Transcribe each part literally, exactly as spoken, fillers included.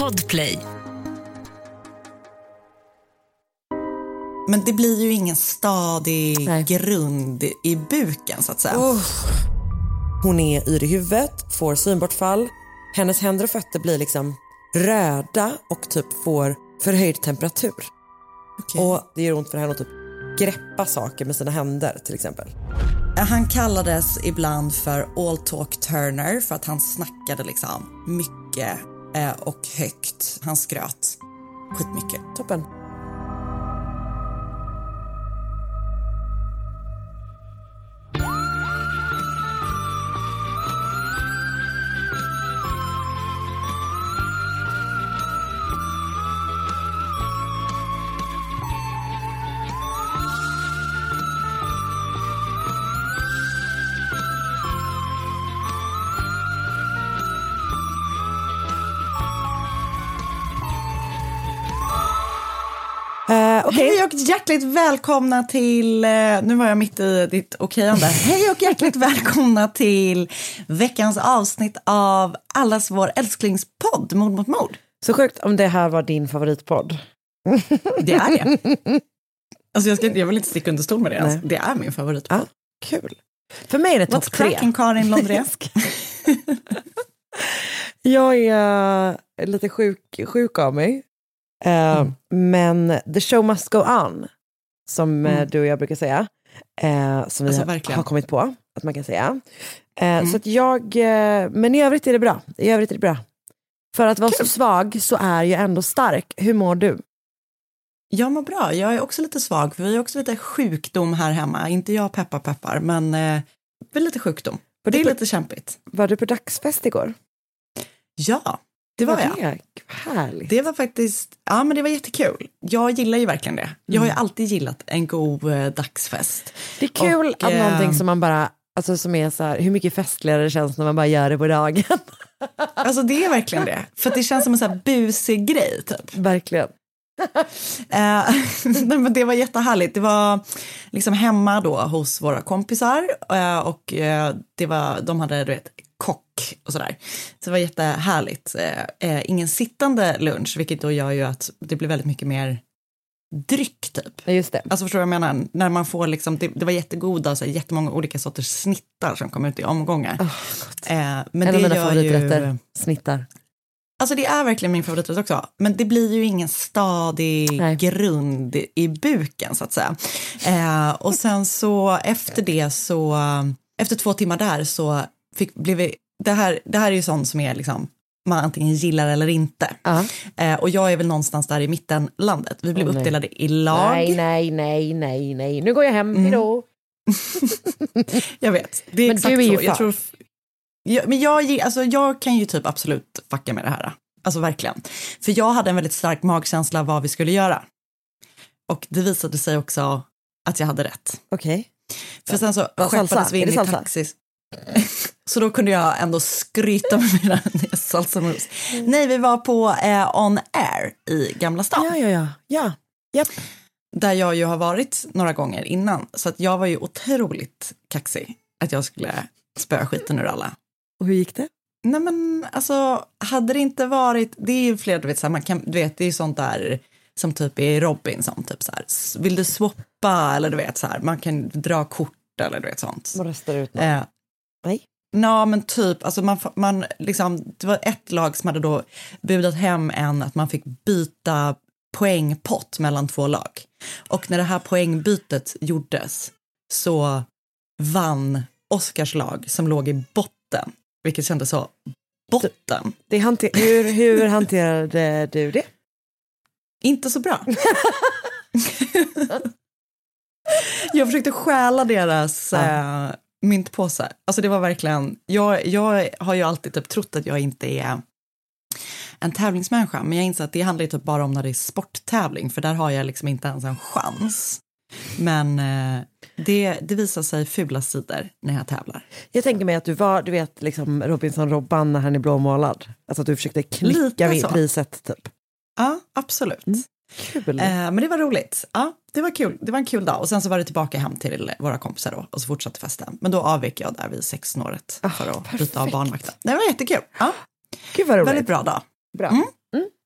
Podplay. Men det blir ju ingen stadig Nej. grund i buken så att säga. Oh. Hon är yr i huvudet, får synbortfall. Hennes händer och fötter blir liksom röda och typ får förhöjd temperatur. Okay. Och det gör ont för henne att typ greppa saker med sina händer till exempel. Han kallades ibland för All Talk Turner för att han snackade liksom mycket eh, och högt. Han skröt skitmycket. Toppen. Uh, okay. Hej och hjärtligt välkomna till, uh, nu var jag mitt i ditt okejande. Hej och hjärtligt välkomna till veckans avsnitt av allas vår älsklingspodd, Mord mot mord. Så sjukt om det här var din favoritpodd. Det är det. Alltså jag, ska, jag vill inte sticka under stol med det. Alltså. Det är min favoritpodd. Ah, kul. För mig är det topp tre. What's cracking, Karin Londresk? Jag är uh, lite sjuk, sjuk av mig. Uh, mm. Men the show must go on, som mm. du och jag brukar säga, uh, som alltså, vi verkligen. har kommit på att man kan säga. Uh, mm. Så att jag, uh, men i övrigt är det bra. I övrigt är det bra. För att vara Kul. så svag så är jag ändå stark. Hur mår du? Jag mår bra. Jag är också lite svag, för vi har också lite sjukdom här hemma. Inte jag peppar peppar, men uh, det är lite sjukdom. Var det är på, lite kämpigt. Var du på dagsfest igår? Ja. Det var, var det? jag. Härligt. Det var faktiskt, ja men det var jättekul. Jag gillar ju verkligen det. Jag har ju alltid gillat en god eh, dagsfest. Det är kul och, att eh, någonting som man bara, alltså som är så här, hur mycket festligare det känns när man bara gör det på dagen. Alltså det är verkligen det. För att det känns som en så här busig grej typ. Verkligen. eh, nej, men det var jättehärligt. Det var liksom hemma då hos våra kompisar. Eh, och eh, det var, de hade du vet, kock och sådär. Så det var jättehärligt. Eh, ingen sittande lunch, vilket då gör ju att det blir väldigt mycket mer dryck typ. Ja, just det. Alltså förstår du vad jag menar? När man får liksom, det, det var jättegoda, så här, jättemånga olika sorters snittar som kom ut i omgångar. Oh, eh, men en det av mina gör favoriträtter, ju, snittar. alltså det är verkligen min favoriträtt också. Men det blir ju ingen stadig Nej. grund i buken så att säga. Eh, och sen så efter det så, efter två timmar där så fick, blev vi, det här, det här är ju sånt som är liksom, man antingen gillar eller inte. Uh-huh. Eh, och jag är väl någonstans där i mitten landet. Vi blev oh, uppdelade nej. i lag. Nej, nej, nej, nej, nej. Nu går jag hem, mm. hejdå. Jag vet, det är men exakt du är ju så. Jag tror, jag, men jag, alltså, jag kan ju typ absolut fucka med det här. Alltså verkligen. För jag hade en väldigt stark magkänsla vad vi skulle göra. Och det visade sig också att jag hade rätt. Okej. Okay. För sen så skeppades vi in i taxis. Så då kunde jag ändå skryta med mina salsamos. Mm. Nej, vi var på eh, On Air i Gamla stan. Ja, ja, ja. ja. Yep. Där jag ju har varit några gånger innan. Så att jag var ju otroligt kaxig att jag skulle spöa skiten ur alla. Och hur gick det? Nej men alltså, hade det inte varit, det är ju fler, du vet, så här, man kan, du vet, det är ju sånt där som typ är Robinson, typ så här, vill du swappa eller du vet så här, man kan dra kort eller du vet sånt. Man röstar ut något. Eh, Nej. Ja, men typ, alltså man, man liksom, det var ett lag som hade då budat hem en att man fick byta poängpott mellan två lag. Och när det här poängbytet gjordes så vann Oscars lag som låg i botten. Vilket kändes så botten. Det hanter- hur, hur hanterade du det? Inte så bra. Jag försökte stjäla deras ja. äh, myntpåsar. Alltså det var verkligen, jag, jag har ju alltid typ trott att jag inte är en tävlingsmänniska. Men jag inser att det handlar ju typ bara om när det är sporttävling. För där har jag liksom inte ens en chans. Men eh, det, det visar sig fula sidor när jag tävlar. Jag tänker mig att du var, du vet, liksom Robinson-Robban när han är blåmålad. Alltså att du försökte klicka vid priset typ. Ja, absolut. Mm. Kul. Eh, men det var roligt. Ja, det var kul. Det var en kul dag. Och sen så var det tillbaka hem till våra kompisar då. Och så fortsatte festen. Men då avvek jag där vid sexton-året oh, för att perfekt. byta av barnvakten. Det var jättekul. Ja. Gud vad roligt. Väldigt bra dag. Bra. Mm. Mm.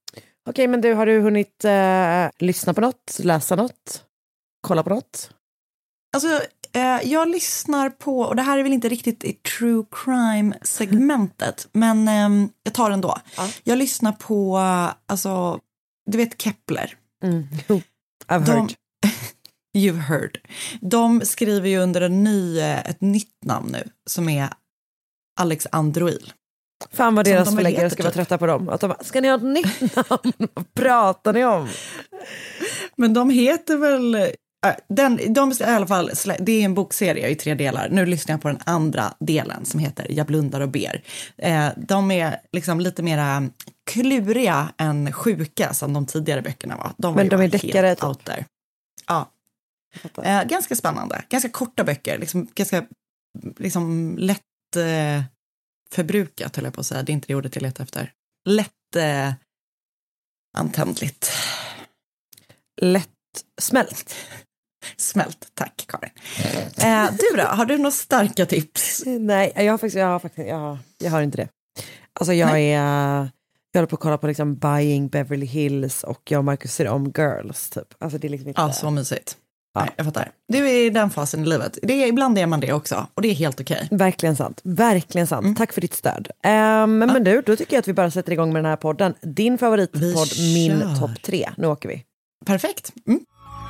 Okej, men du, har du hunnit eh, lyssna på något, läsa något, kolla på något? Alltså, eh, jag lyssnar på, och det här är väl inte riktigt i true crime-segmentet, men eh, jag tar den då. Ja. Jag lyssnar på, alltså, du vet Kepler. Mm. I've De, heard. You've heard. De skriver ju under en ny, ett nytt namn nu, som är Alex Androil. Fan vad deras de förläggare ska typ. vara trötta på dem. Att de bara, ska ni ha ett nytt namn? Vad pratar ni om? Men de heter väl... Den, de, i alla fall, det är en bokserie i tre delar. Nu lyssnar jag på den andra delen som heter Jag blundar och ber. De är liksom lite mera kluriga än sjuka som de tidigare böckerna var. De var Men de är deckare typ. Out there. Ja. Eh, ganska spännande. Ganska korta böcker. Liksom, ganska liksom, lätt eh, förbrukat, höll jag på att säga. Det är inte det ordet jag letar efter. Lätt eh, antändligt. Lätt smält. Smält, tack Karin. Eh, du då, har du några starka tips? Nej, jag har faktiskt, jag har, faktiskt, jag har, jag har inte det. Alltså jag Nej. är... Jag håller på att kolla på liksom Buying Beverly Hills och jag och Marcus ser om Girls typ. Alltså det är liksom inte... Ja, så mysigt. Ja. Nej, jag fattar. Du är i den fasen i livet. Det är, ibland är man det också och det är helt okej. Okay. Verkligen sant. Verkligen sant. Mm. Tack för ditt stöd. Um, men, ja. men du, då tycker jag att vi bara sätter igång med den här podden. Din favoritpodd, min topp tre. Nu åker vi. Perfekt. Mm.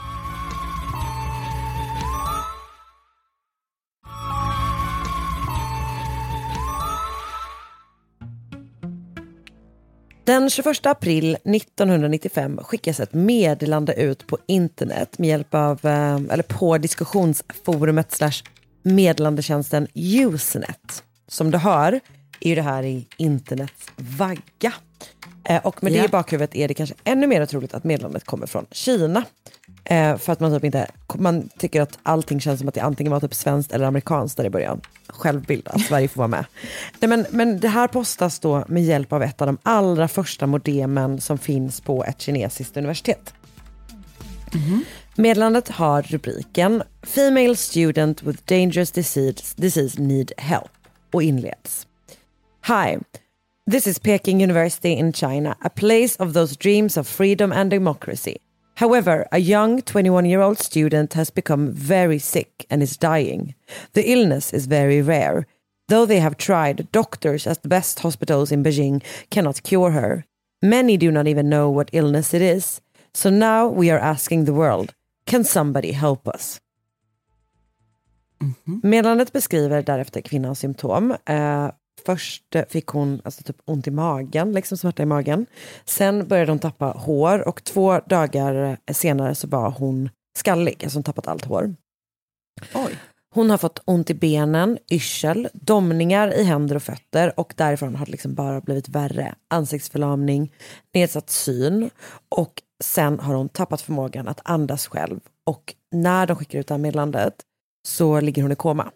Den tjugoförsta april nittonhundranittiofem skickas ett meddelande ut på internet med hjälp av, eller på diskussionsforumet slash meddelandetjänsten Usenet. Som du hör är ju det här i internets vagga. Och med yeah. det i bakhuvudet är det kanske ännu mer otroligt att meddelandet kommer från Kina. För att man typ inte, man tycker att allting känns som att det antingen var typ svenskt eller amerikanskt där i början. Självbild att Sverige får vara med. Nej, men, men det här postas då med hjälp av ett av de allra första modemen som finns på ett kinesiskt universitet. Mm-hmm. Meddelandet har rubriken Female student with dangerous disease, disease need help och inleds. Hi, this is Peking University in China, a place of those dreams of freedom and democracy. However, a young twenty-one-year-old student has become very sick and is dying. The illness is very rare. Though they have tried, doctors at the best hospitals in Beijing cannot cure her. Many do not even know what illness it is. So now we are asking the world, can somebody help us? Mm-hmm. Meddelandet beskriver därefter kvinnans symptom. Uh, Först fick hon alltså typ ont i magen, liksom smärta i magen. Sen började hon tappa hår och två dagar senare så var hon skallig, alltså hon tappat allt hår. Oj. Hon har fått ont i benen, yrsel, domningar i händer och fötter och därifrån har det liksom bara blivit värre. Ansiktsförlamning, nedsatt syn och sen har hon tappat förmågan att andas själv. Och när de skickar ut det här meddelandet så ligger hon i koma.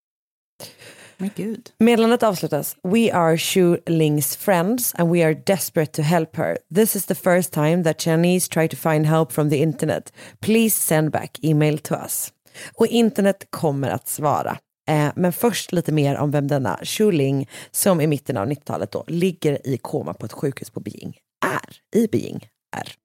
Men Gud. Meddelandet avslutas. We are Xu Ling's friends and we are desperate to help her. This is the first time that Chinese try to find help from the internet. Please send back email to us. Och internet kommer att svara. Eh, men först lite mer om vem denna Xu Ling som i mitten av nittiotalet då ligger i koma på ett sjukhus på Beijing är. I Beijing är.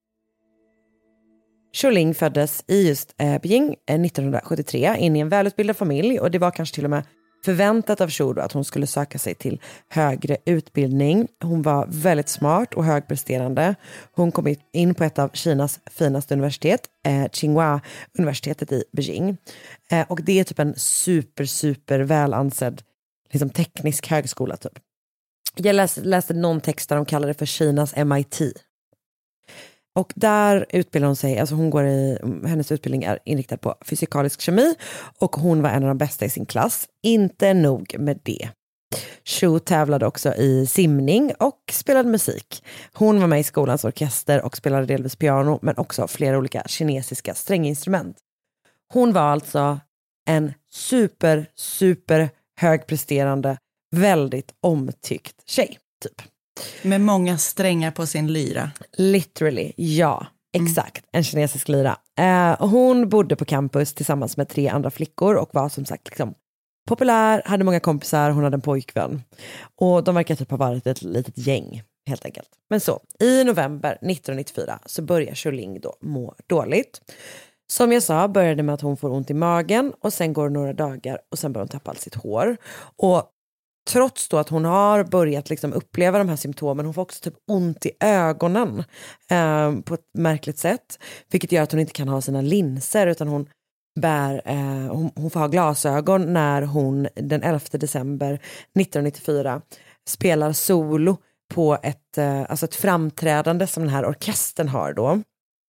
Xu Ling föddes i just eh, Beijing eh, nittonhundrasjuttiotre in i en välutbildad familj och det var kanske till och med förväntat av Xu att hon skulle söka sig till högre utbildning. Hon var väldigt smart och högpresterande. Hon kom in på ett av Kinas finaste universitet, eh, Tsinghua-universitetet i Beijing. Eh, och det är typ en super, super välansedd liksom teknisk högskola typ. Jag läste, läste någon text där de kallade det för Kinas M I T. Och där utbildar hon sig, alltså hon går i, hennes utbildning är inriktad på fysikalisk kemi och hon var en av de bästa i sin klass. Inte nog med det. Xu tävlade också i simning och spelade musik. Hon var med i skolans orkester och spelade delvis piano men också flera olika kinesiska stränginstrument. Hon var alltså en super, super högpresterande, väldigt omtyckt tjej typ. Med många strängar på sin lyra. Literally, ja. Exakt, mm. En kinesisk lyra. Eh, hon bodde på campus tillsammans med tre andra flickor och var som sagt liksom populär, hade många kompisar, hon hade en pojkvän. Och de verkar typ ha varit ett litet gäng helt enkelt. Men så, i november nittonhundranittiofyra så börjar Xiuling då må dåligt. Som jag sa började det med att hon får ont i magen och sen går det några dagar och sen börjar hon tappa allt sitt hår. Och trots då att hon har börjat liksom uppleva de här symptomen, hon får också typ ont i ögonen eh, på ett märkligt sätt. Vilket gör att hon inte kan ha sina linser utan hon bär, eh, hon, hon får ha glasögon när hon den elfte december nittonhundranittiofyra spelar solo på ett, eh, alltså ett framträdande som den här orkestern har då.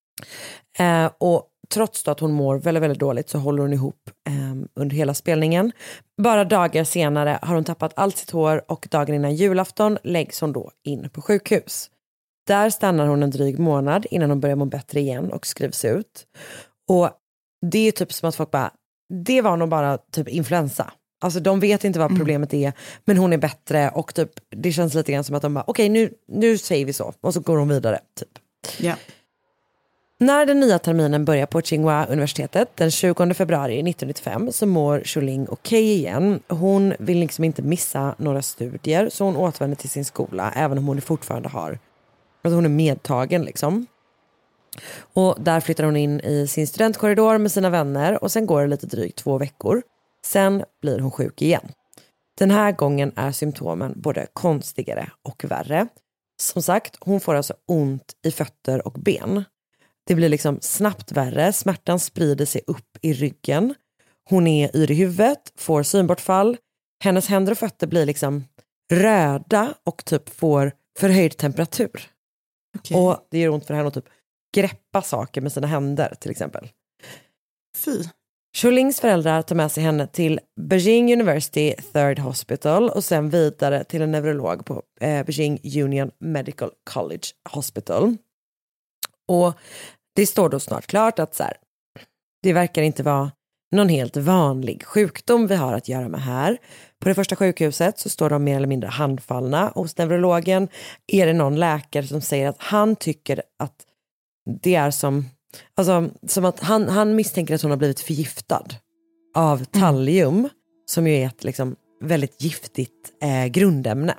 Eh, och trots då att hon mår väldigt, väldigt dåligt så håller hon ihop eh, under hela spelningen. Bara dagar senare har hon tappat allt sitt hår och dagen innan julafton läggs hon då in på sjukhus. Där stannar hon en dryg månad innan hon börjar må bättre igen och skrivs ut. Och det är typ som att folk bara, det var nog bara typ influensa. Alltså de vet inte vad problemet är, men hon är bättre och typ det känns lite grann som att de bara, okej okay, nu, nu säger vi så. Och så går hon vidare typ. Ja. När den nya terminen börjar på Tsinghua-universitetet den tjugonde februari nittonhundranittiofem så mår Xiuling okej igen. Hon vill liksom inte missa några studier så hon återvänder till sin skola även om hon fortfarande har, alltså hon är medtagen liksom. Och där flyttar hon in i sin studentkorridor med sina vänner och sen går det lite drygt två veckor. Sen blir hon sjuk igen. Den här gången är symptomen både konstigare och värre. Som sagt, hon får alltså ont i fötter och ben. Det blir liksom snabbt värre, smärtan sprider sig upp i ryggen. Hon är yr i huvudet, får synbortfall. Hennes händer och fötter blir liksom röda och typ får förhöjd temperatur. Okay. Och det gör ont för henne att typ greppa saker med sina händer till exempel. Fy. Xiulings föräldrar tar med sig henne till Beijing University Third Hospital och sen vidare till en neurolog på eh, Beijing Union Medical College Hospital. Och det står då snart klart att så här, det verkar inte vara någon helt vanlig sjukdom vi har att göra med här. På det första sjukhuset så står de mer eller mindre handfallna. Och hos neurologen är det någon läkare som säger att han tycker att det är som, alltså, som att han, han misstänker att hon har blivit förgiftad av tallium mm. som ju är ett liksom, väldigt giftigt eh, grundämne.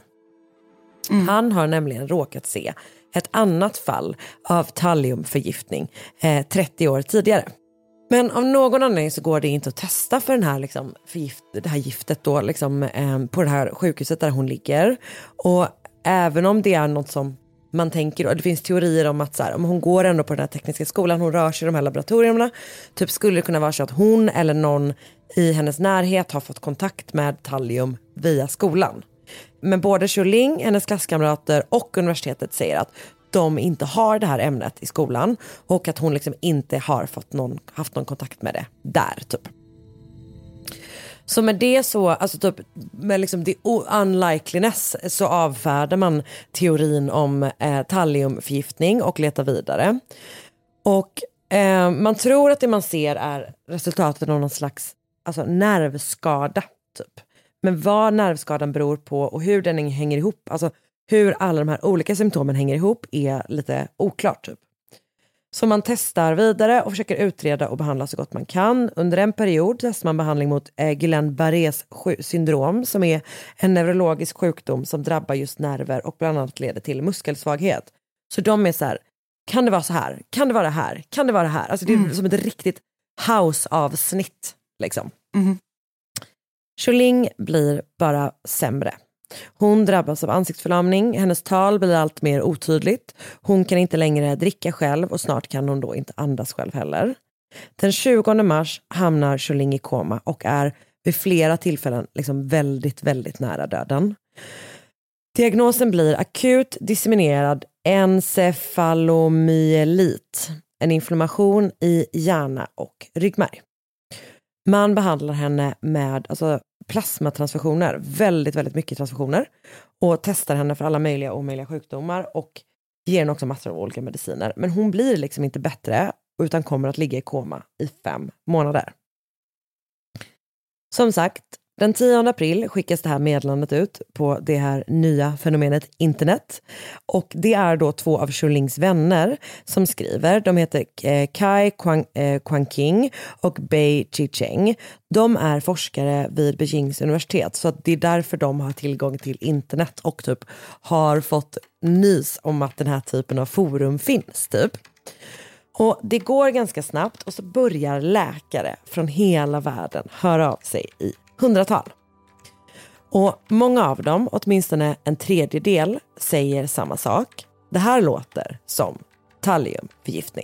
Mm. Han har nämligen råkat se ett annat fall av talliumförgiftning eh, trettio år tidigare. Men av någon anledning så går det inte att testa för den här, liksom, förgift, det här giftet då, liksom, eh, på det här sjukhuset där hon ligger. Och även om det är något som man tänker, och det finns teorier om att så här, om hon går ändå på den här tekniska skolan, hon rör sig i de här laboratorierna, typ skulle det kunna vara så att hon eller någon i hennes närhet har fått kontakt med tallium via skolan. Men både Xiuling, hennes klasskamrater och universitetet säger att de inte har det här ämnet i skolan och att hon liksom inte har fått någon, haft någon kontakt med det där typ. Så med det så, alltså typ med liksom the unlikeliness så avfärdar man teorin om eh, talliumförgiftning och letar vidare. Och eh, man tror att det man ser är resultatet av någon slags alltså nervskada typ. Men vad nervskadan beror på och hur den hänger ihop, alltså hur alla de här olika symptomen hänger ihop är lite oklart typ. Så man testar vidare och försöker utreda och behandla så gott man kan. Under en period testar man behandling mot eh, Guillain-Barrés syndrom som är en neurologisk sjukdom som drabbar just nerver och bland annat leder till muskelsvaghet. Så de är så här, kan det vara så här? Kan det vara det här? Kan det vara det här? Alltså det är mm. som ett riktigt house-avsnitt liksom. Mm. Xiuling blir bara sämre. Hon drabbas av ansiktsförlamning, hennes tal blir allt mer otydligt. Hon kan inte längre dricka själv och snart kan hon då inte andas själv heller. Den tjugonde mars hamnar Xiuling i koma och är vid flera tillfällen liksom väldigt, väldigt nära döden. Diagnosen blir akut disseminerad encefalomyelit, en inflammation i hjärna och ryggmärg. Man behandlar henne med alltså, plasmatransfusioner, väldigt, väldigt mycket transfusioner och testar henne för alla möjliga och omöjliga sjukdomar och ger henne också massor av olika mediciner. Men hon blir liksom inte bättre utan kommer att ligga i koma i fem månader. Som sagt, Den tionde april skickas det här meddelandet ut på det här nya fenomenet internet. Och det är då två av Shulings vänner som skriver. De heter Kai Kwang, eh, Kwang King och Bei Chi-cheng. De är forskare vid Beijings universitet, så att det är därför de har tillgång till internet och typ har fått nys om att den här typen av forum finns typ. Och det går ganska snabbt och så börjar läkare från hela världen höra av sig i hundratal. Och många av dem, åtminstone en tredjedel, säger samma sak. Det här låter som thalliumförgiftning.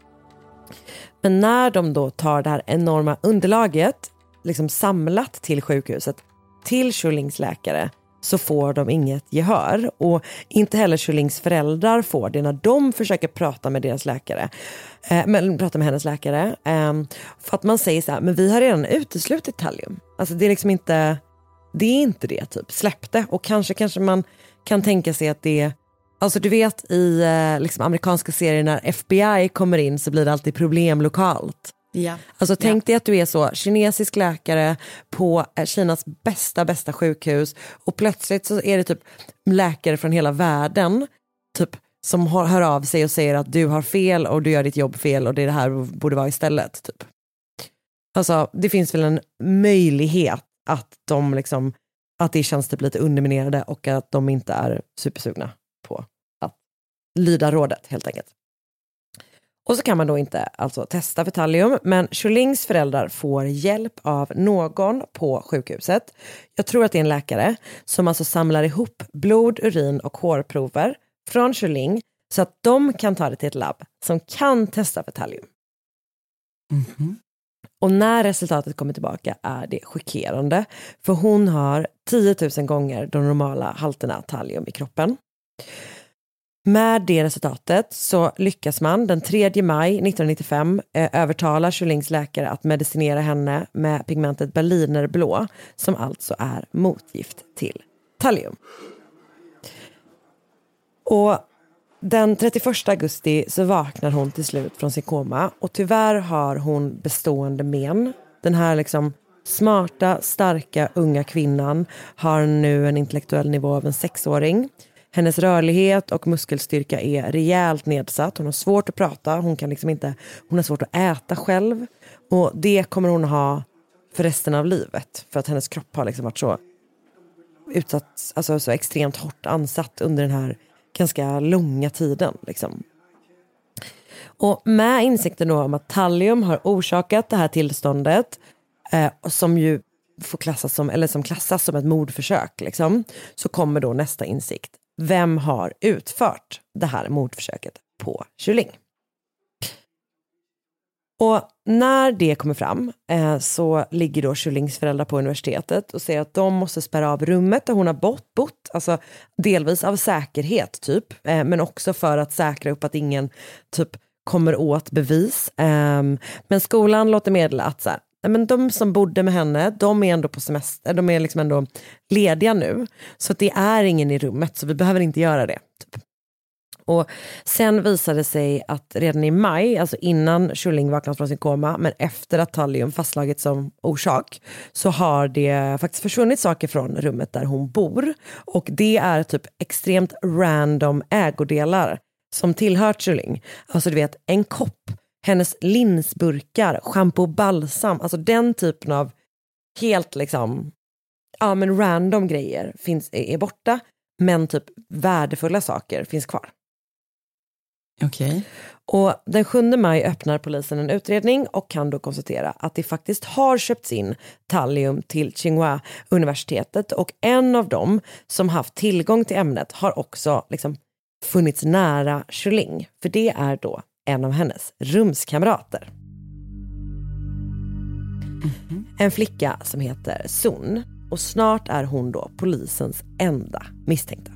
Men när de då tar det här enorma underlaget liksom samlat till sjukhuset, till Shulings läkare, så får de inget gehör. Och inte heller Shulings föräldrar får det när de försöker prata med deras läkare. Eh, men, prata med hennes läkare. Eh, för att man säger så här, men vi har redan uteslutit thallium. Alltså det är liksom inte, det är inte det typ. Släpp det. Och kanske, kanske man kan tänka sig att det, alltså du vet i eh, liksom amerikanska serier när F B I kommer in så blir det alltid problem lokalt. Ja. Alltså tänk ja. dig att du är så kinesisk läkare på Kinas bästa bästa sjukhus och plötsligt så är det typ läkare från hela världen typ som hör av sig och säger att du har fel och du gör ditt jobb fel och det är det här borde vara istället typ. Alltså det finns väl en möjlighet att de liksom att det känns typ lite underminerade och att de inte är supersugna på att lyda rådet helt enkelt. Och så kan man då inte alltså testa för thallium, men Shulings föräldrar får hjälp av någon på sjukhuset. Jag tror att det är en läkare som alltså samlar ihop blod, urin och hårprover från Shuling så att de kan ta det till ett labb som kan testa för thallium. Mm-hmm. Och när resultatet kommer tillbaka är det chockerande, för hon har tio tusen gånger de normala halterna thallium i kroppen. Med det resultatet så lyckas man den tredje maj nittonhundranittiofem eh, övertala Shulings läkare att medicinera henne med pigmentet berlinerblå som alltså är motgift till thallium. Och den trettioförsta augusti så vaknar hon till slut från sin koma och tyvärr har hon bestående men. Den här liksom smarta, starka, unga kvinnan har nu en intellektuell nivå av en sexåring. Hennes rörlighet och muskelstyrka är rejält nedsatt. Hon har svårt att prata. Hon kan liksom inte, hon har svårt att äta själv. Och det kommer hon ha för resten av livet. För att hennes kropp har liksom varit så utsatt, alltså så extremt hårt ansatt under den här ganska långa tiden. Liksom. Och med insikten då om att thallium har orsakat det här tillståndet eh, som ju får klassas som, eller som klassas som ett mordförsök. Liksom, så kommer då nästa insikt. Vem har utfört det här mordförsöket på Shuling? Och när det kommer fram eh, så ligger då Shulings föräldrar på universitetet och säger att de måste spärra av rummet där hon har bott, bott alltså delvis av säkerhet typ, eh, men också för att säkra upp att ingen typ kommer åt bevis. Eh, men skolan låter meddela att så här, men de som bodde med henne, de är ändå på semester, de är liksom ändå lediga nu. Så att det är ingen i rummet, så vi behöver inte göra det. Typ. Och sen visade det sig att redan i maj, alltså innan Shuling vaknat från sin koma, men efter att thallium fastslagits som orsak, så har det faktiskt försvunnit saker från rummet där hon bor. Och det är typ extremt random ägodelar som tillhört Shuling. Alltså du vet, en kopp, hennes linsburkar, shampoo och balsam, alltså den typen av helt liksom, ja men random grejer finns, är borta, men typ värdefulla saker finns kvar. Okej. Okay. Och den sjunde maj öppnar polisen en utredning och kan då konstatera att det faktiskt har köpts in thallium till Tsinghua-universitetet, och en av dem som haft tillgång till ämnet har också liksom funnits nära Shuling, för det är då en av hennes rumskamrater. Mm-hmm. En flicka som heter Sun, och snart är hon då polisens enda misstänkta.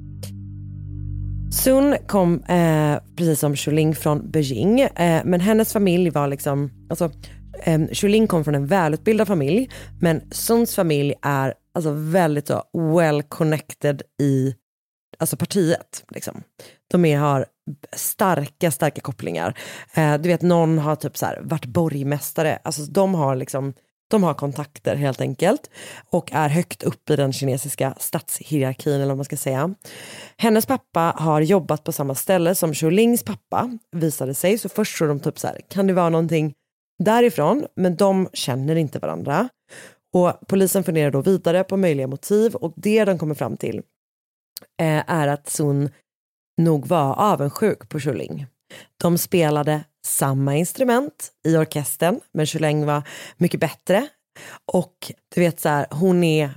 Sun kom eh, precis som Shuling från Beijing, eh, men hennes familj var liksom, alltså eh, Shuling kom från en välutbildad familj, men Suns familj är alltså väldigt så well connected i alltså partiet liksom. De är, har starka starka kopplingar. Eh, du vet, någon har typ så här varit borgmästare, alltså de har liksom De har kontakter helt enkelt och är högt upp i den kinesiska statshierarkin eller vad man ska säga. Hennes pappa har jobbat på samma ställe som Xiulings pappa, visade sig. Så först tror de typ så här, kan det vara någonting därifrån? Men de känner inte varandra. Och polisen funderar då vidare på möjliga motiv och det de kommer fram till eh, är att Sun nog var avundsjuk på Xiuling. De spelade samma instrument i orkestern, men Xiuling var mycket bättre. Och du vet så här, hon är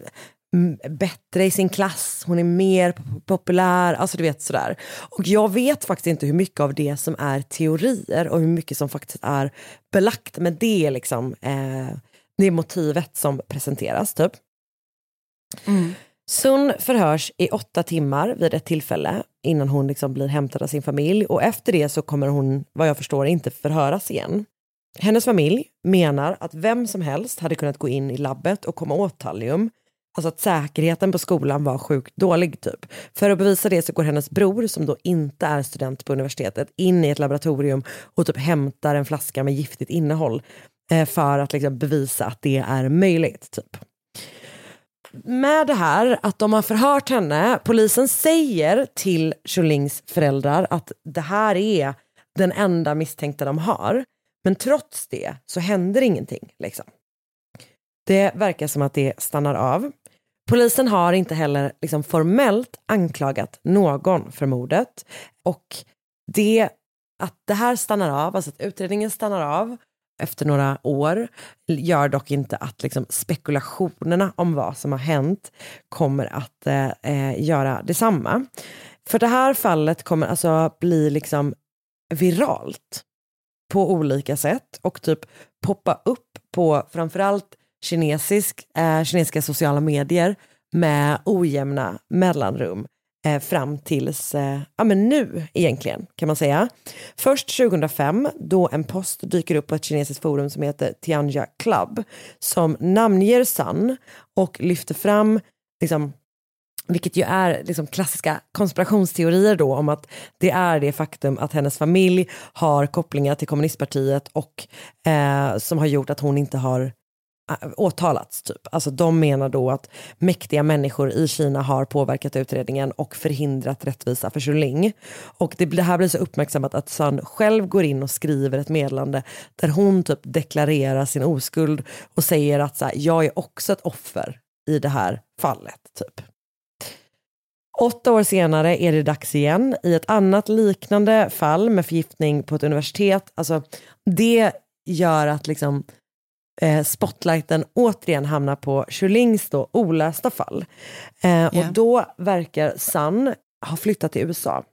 bättre i sin klass, hon är mer populär, alltså du vet sådär. Och jag vet faktiskt inte hur mycket av det som är teorier och hur mycket som faktiskt är belagt, men det är liksom eh, det är motivet som presenteras typ. Mm. Sun förhörs i åtta timmar vid ett tillfälle innan hon liksom blir hämtad av sin familj och efter det så kommer hon, vad jag förstår, inte förhöras igen. Hennes familj menar att vem som helst hade kunnat gå in i labbet och komma åt Thallium. Alltså att säkerheten på skolan var sjukt dålig typ. För att bevisa det så går hennes bror, som då inte är student på universitetet, in i ett laboratorium och typ hämtar en flaska med giftigt innehåll eh, för att liksom bevisa att det är möjligt typ. Med det här att de har förhört henne, polisen säger till Xiulings föräldrar att det här är den enda misstänkta de har. Men trots det så händer ingenting liksom. Det verkar som att det stannar av. Polisen har inte heller liksom formellt anklagat någon för mordet. Och det att det här stannar av, alltså att utredningen stannar av efter några år, gör dock inte att liksom spekulationerna om vad som har hänt kommer att eh, göra detsamma. För det här fallet kommer alltså bli liksom viralt på olika sätt och typ poppa upp på framförallt kinesisk, eh, kinesiska sociala medier med ojämna mellanrum eh, fram tills eh, ja, men nu egentligen kan man säga. Först tjugohundrafem då en post dyker upp på ett kinesiskt forum som heter Tianjia Club som namnger Sun och lyfter fram liksom, vilket ju är liksom klassiska konspirationsteorier då om att det är det faktum att hennes familj har kopplingar till kommunistpartiet och eh, som har gjort att hon inte har åtalats typ. Alltså de menar då att mäktiga människor i Kina har påverkat utredningen och förhindrat rättvisa för Xiuling. Och det, det här blir så uppmärksammat att Sun själv går in och skriver ett meddelande där hon typ deklarerar sin oskuld och säger att så här, jag är också ett offer i det här fallet typ. Åtta år senare är det dags igen i ett annat liknande fall med förgiftning på ett universitet. Alltså det gör att liksom eh, spotlighten återigen hamnar på Xiulings då olösta fall. Eh, yeah. Och då verkar Sun ha flyttat till U S A.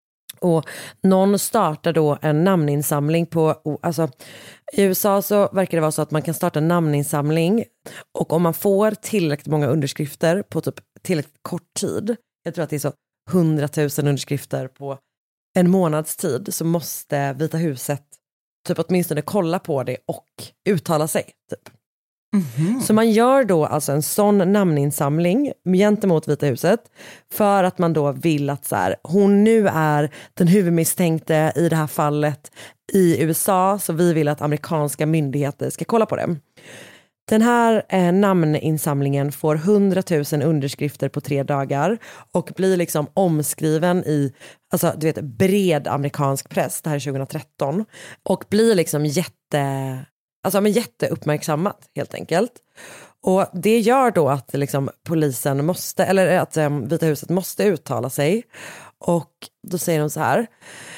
Och någon startar då en namninsamling på, alltså i U S A så verkar det vara så att man kan starta en namninsamling och om man får tillräckligt många underskrifter på typ tillräckligt kort tid, jag tror att det är så hundratusen underskrifter på en månads tid, så måste Vita huset typ åtminstone kolla på det och uttala sig typ. Mm-hmm. Så man gör då alltså en sån namninsamling gentemot Vita huset för att man då vill att så här, hon nu är den huvudmisstänkte i det här fallet i U S A, så vi vill att amerikanska myndigheter ska kolla på det. Den här eh, namninsamlingen får hundratusen underskrifter på tre dagar och blir liksom omskriven i alltså, du vet, bred amerikansk press, det här är tjugohundratretton, och blir liksom jätte, alltså, men jätteuppmärksammat helt enkelt. Och det gör då att liksom, polisen måste, eller att eh, Vita huset måste uttala sig, och då säger de så här: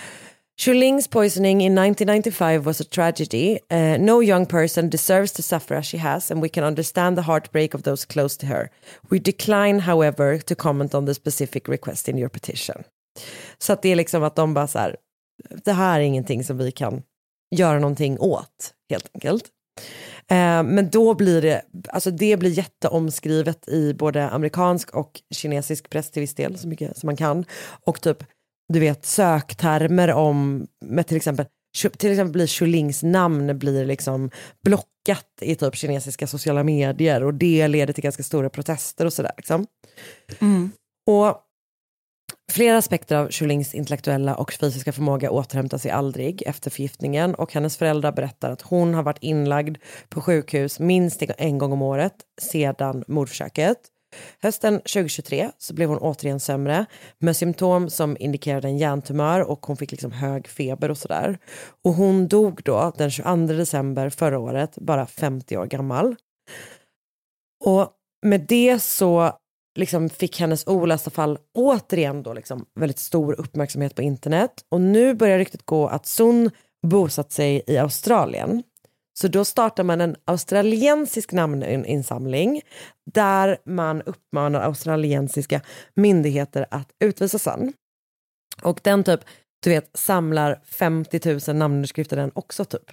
Xiuling's poisoning in nineteen ninety-five was a tragedy. Uh, no young person deserves to suffer as she has, and we can understand the heartbreak of those close to her. We decline, however, to comment on the specific request in your petition. Så att det är liksom att de bara så här, det här är ingenting som vi kan göra någonting åt, helt enkelt. Uh, men då blir det, alltså det blir jätteomskrivet i både amerikansk och kinesisk press till viss del, så mycket som man kan. Och typ, du vet, söktermer om, med till exempel, till exempel blir Xiulings namn blir liksom blockat i typ kinesiska sociala medier, och det leder till ganska stora protester och sådär liksom. Mm. Och Flera aspekter av Xiulings intellektuella och fysiska förmåga återhämtar sig aldrig efter förgiftningen, och hennes föräldrar berättar att hon har varit inlagd på sjukhus minst en gång om året sedan mordförsöket. Hösten tjugohundratjugotre så blev hon återigen sämre med symptom som indikerade en hjärntumör, och hon fick liksom hög feber och sådär. Och hon dog då den tjugoandra december förra året, bara femtio år gammal. Och med det så liksom fick hennes olösta fall återigen då liksom väldigt stor uppmärksamhet på internet. Och nu börjar ryktet gå att Sun bosatt sig i Australien. Så då startar man en australiensisk namninsamling där man uppmanar australiensiska myndigheter att utvisa Sun. Och den typ, du vet, samlar femtio tusen namnunderskrifter den också typ.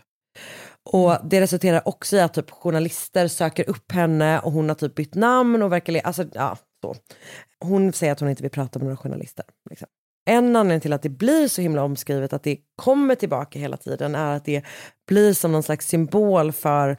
Och det resulterar också i att typ journalister söker upp henne, och hon har typ bytt namn och verkar, alltså ja, så. Hon säger att hon inte vill prata med några journalister liksom. En anledning till att det blir så himla omskrivet, att det kommer tillbaka hela tiden, är att det blir som någon slags symbol för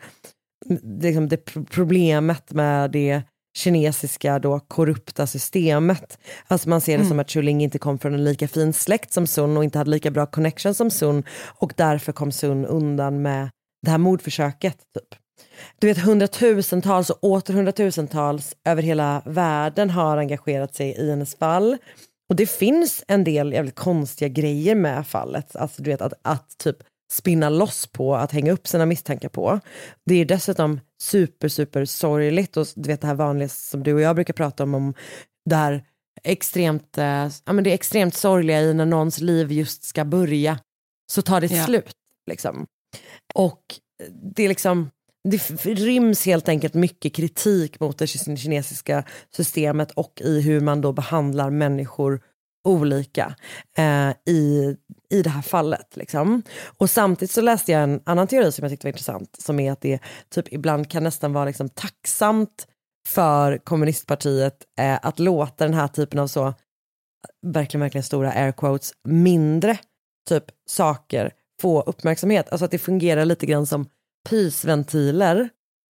liksom det problemet med det kinesiska då korrupta systemet. Alltså man ser det mm. som att Xiuling inte kom från en lika fin släkt som Sun och inte hade lika bra connection som Sun, och därför kom Sun undan med det här mordförsöket typ. Du vet, hundratusentals och åter hundratusentals över hela världen har engagerat sig i hennes fall. Och det finns en del jävligt konstiga grejer med fallet. Alltså du vet, att, att typ spinna loss på, att hänga upp sina misstankar på. Det är dessutom super, super sorgligt. Och du vet det här vanliga som du och jag brukar prata om, om det här extremt, eh, ja men det är extremt sorgliga i när någons liv just ska börja. Så tar det ja. slut liksom. Och det är liksom, det ryms helt enkelt mycket kritik mot det kinesiska systemet och i hur man då behandlar människor olika eh, i, i det här fallet liksom. Och samtidigt så läste jag en annan teori som jag tyckte var intressant, som är att det typ ibland kan nästan vara liksom tacksamt för kommunistpartiet eh, att låta den här typen av så verkligen verkligen stora air quotes mindre typ saker få uppmärksamhet. Alltså att det fungerar lite grann som pysventiler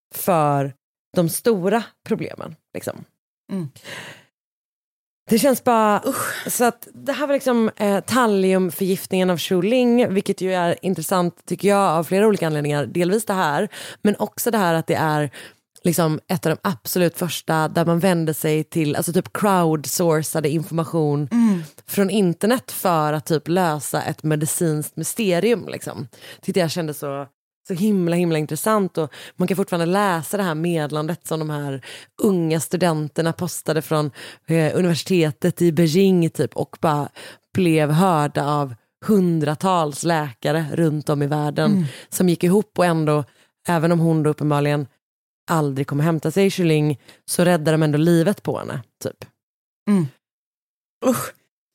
för de stora problemen liksom. Mm. Det känns bara usch. Så att det här var liksom eh, thalliumförgiftningen av Xiuling, vilket ju är intressant tycker jag av flera olika anledningar. Delvis det här, men också det här att det är liksom ett av de absolut första där man vänder sig till, alltså typ crowdsourcade information mm. från internet för att typ lösa ett medicinskt mysterium liksom. Tyckte jag kände så så himla himla intressant, och man kan fortfarande läsa det här medlandet som de här unga studenterna postade från eh, universitetet i Beijing typ, och bara blev hörda av hundratals läkare runt om i världen mm. som gick ihop, och ändå, även om hon då uppenbarligen aldrig kommer hämta sig i Xiuling, så räddar de ändå livet på henne typ. Mm. Usch.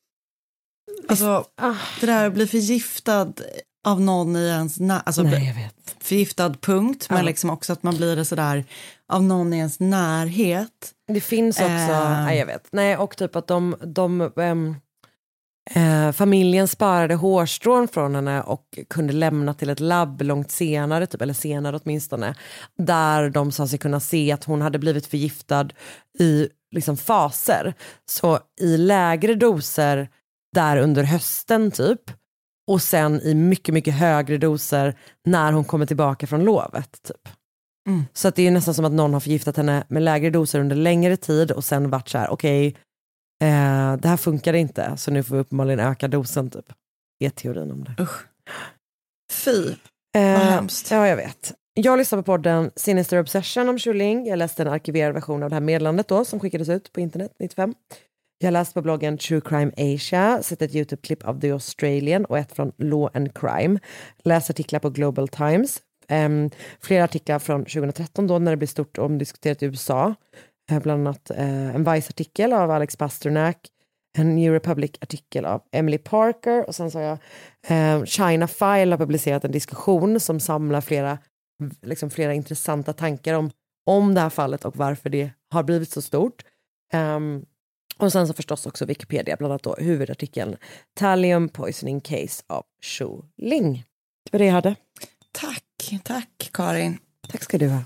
Alltså, ah. det där blir förgiftad av någon i ens nä- alltså Nej, jag vet. förgiftad punkt, men ja. liksom också att man blir det sådär av någon i ens närhet. Det finns också, äh... nej jag vet. Nej, och typ att de, de ähm, äh, familjen sparade hårstrån från henne och kunde lämna till ett labb långt senare, typ, eller senare åtminstone, där de sa sig kunna se att hon hade blivit förgiftad i liksom faser. Så i lägre doser där under hösten typ, och sen i mycket, mycket högre doser när hon kommer tillbaka från lovet typ. Mm. Så att det är nästan som att någon har förgiftat henne med lägre doser under längre tid och sen varit så här, okej, okay, eh, det här funkar inte, så nu får vi uppenbarligen öka dosen typ. Det är teorin om det. Usch. Fy, eh, vad hemskt. Ja, jag vet. Jag lyssnade på podden Sinister Obsession om Xiuling. Jag läste en arkiverad version av det här meddelandet då, som skickades ut på internet nittiofem. Jag har läst på bloggen True Crime Asia, sett ett YouTube-klipp av The Australian och ett från Law and Crime. Läst artiklar på Global Times. Um, flera artiklar från tjugohundratretton då, när det blev stort omdiskuterat i U S A. Uh, bland annat uh, en Vice-artikel av Alex Pasternak. En New Republic-artikel av Emily Parker. Och sen så har jag uh, China File har publicerat en diskussion som samlar flera, liksom flera intressanta tankar om, om det här fallet och varför det har blivit så stort. Um, Och sen så förstås också Wikipedia, bland annat då huvudartikeln Thallium Poisoning Case of Xiuling. Det var det jag hade. Tack, tack Karin. Tack ska du ha.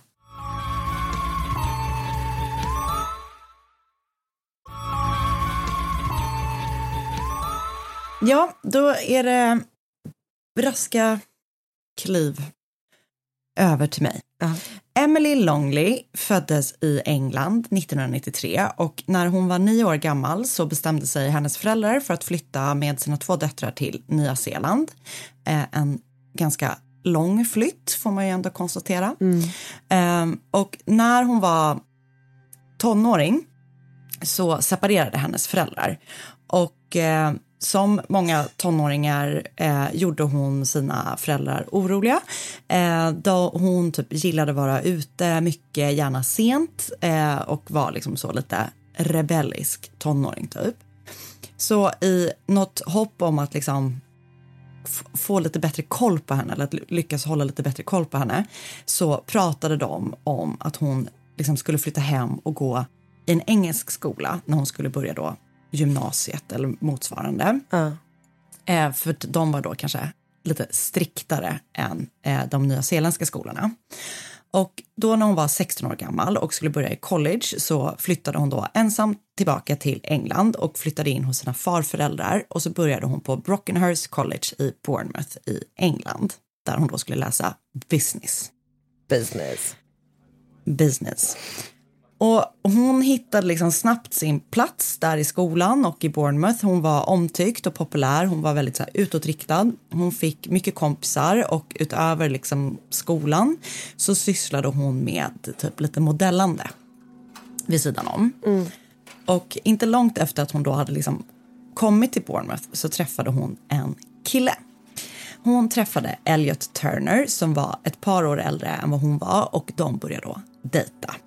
Ja, då är det raska kliv över till mig. Uh-huh. Emily Longley föddes i England nittonhundranittiotre och när hon var nio år gammal så bestämde sig hennes föräldrar för att flytta med sina två döttrar till Nya Zeeland. Eh, en ganska lång flytt får man ju ändå konstatera. Mm. Eh, och när hon var tonåring så separerade hennes föräldrar. Och eh, som många tonåringar eh, gjorde hon sina föräldrar oroliga. Eh, då hon typ gillade att vara ute mycket, gärna sent. Eh, och var liksom så lite rebellisk tonåring typ. Så i något hopp om att liksom f- få lite bättre koll på henne, eller att lyckas hålla lite bättre koll på henne, så pratade de om att hon liksom skulle flytta hem och gå i en engelsk skola när hon skulle börja då gymnasiet eller motsvarande. Uh. Eh, för de var då kanske lite striktare än eh, de nyzeeländska skolorna. Och då när hon var sexton år gammal och skulle börja i college så flyttade hon då ensam tillbaka till England och flyttade in hos sina farföräldrar. Och så började hon på Brockenhurst College i Bournemouth i England, där hon då skulle läsa business. Business. Business. Och hon hittade liksom snabbt sin plats där i skolan och i Bournemouth. Hon var omtyckt och populär. Hon var väldigt så här, utåtriktad. Hon fick mycket kompisar och utöver liksom skolan så sysslade hon med typ lite modellande vid sidan om. Mm. Och inte långt efter att hon då hade liksom kommit till Bournemouth så träffade hon en kille. Hon träffade Elliot Turner som var ett par år äldre än vad hon var och de började då dejta.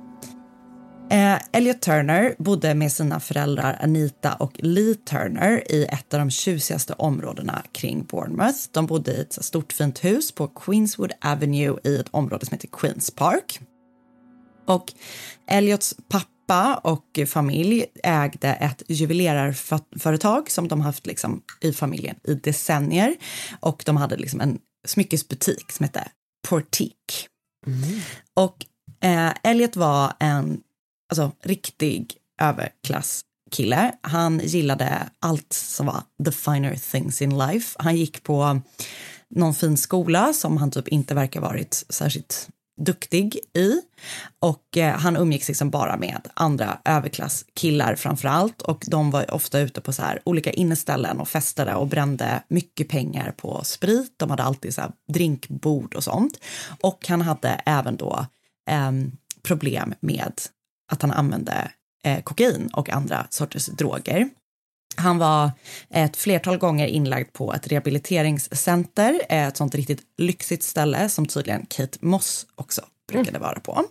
Eh, Elliot Turner bodde med sina föräldrar Anita och Lee Turner i ett av de tjusigaste områdena kring Bournemouth. De bodde i ett stort fint hus på Queenswood Avenue i ett område som heter Queens Park. Och Elliots pappa och familj ägde ett juvelerarföretag som de haft liksom i familjen i decennier. Och de hade liksom en smyckesbutik som hette Portique. Mm. Och eh, Elliot var en alltså riktig överklasskille. Han gillade allt som var the finer things in life. Han gick på någon fin skola som han typ inte verkar varit särskilt duktig i. Och eh, han umgicks liksom bara med andra överklasskillar framförallt. Och de var ofta ute på så här olika inneställen och festade och brände mycket pengar på sprit. De hade alltid så här drinkbord och sånt. Och han hade även då eh, problem med att han använde eh, kokain och andra sorters droger. Han var ett flertal gånger inlagd på ett rehabiliteringscenter, ett sånt riktigt lyxigt ställe som tydligen Kate Moss också brukade vara på.